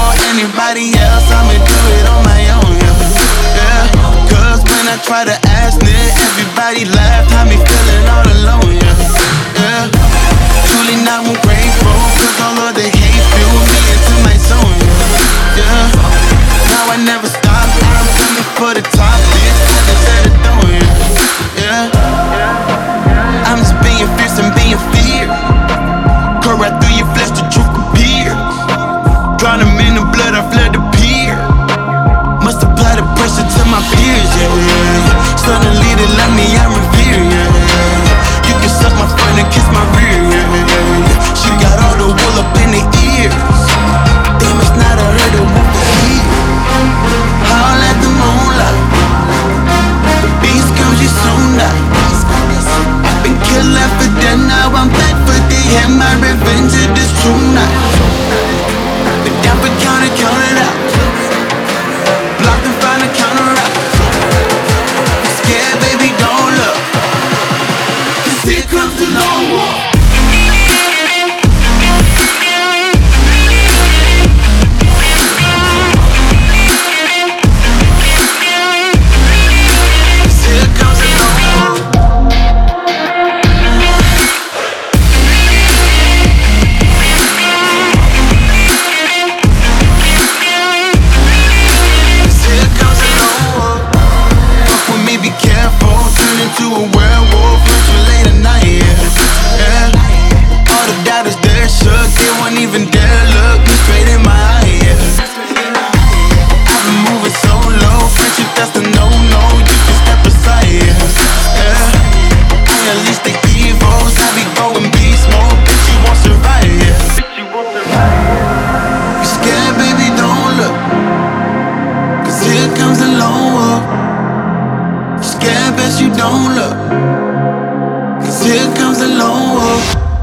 for anybody else, I'ma do it on my own, yeah. Cause when I try to ask it, everybody laugh, had me feeling all alone, yeah. Truly not more grateful, cause all of the hate fueled me into my zone, yeah. Now I never stop, I'm coming for the top, bitch, never set it down, yeah. I'm just being fierce and being feared. Cut right through your flesh, the truth appears. Drown them in the blood, I fled the pier. Must apply the pressure to my peers, yeah. Suddenly they let me out revere, yeah. You can suck my front and kiss my rear, yeah. She got all the wool up in the ears. Damn, it's not a her to move the heat. Howl at the moonlight. The beast comes, you soon die. I've been killing for dead, now I'm back for the end. My revenge is this true night. The damper counter, count it out. Block and find a counter out. Scared, baby, don't look. 'Cause here comes the long war. To a werewolf, lunch you late at night, yeah. All the doubters, they're shook, they won't even dare look me straight in my eye, yeah. I've been moving so low, friendship that's a no-no, you can step aside, yeah. I unleash the evils, I be going beast mode, bitch, you won't survive, yeah. You scared, baby, don't look, 'cause here comes the lone wolf. Scared, best you don't look, 'cause here comes the lone wolf.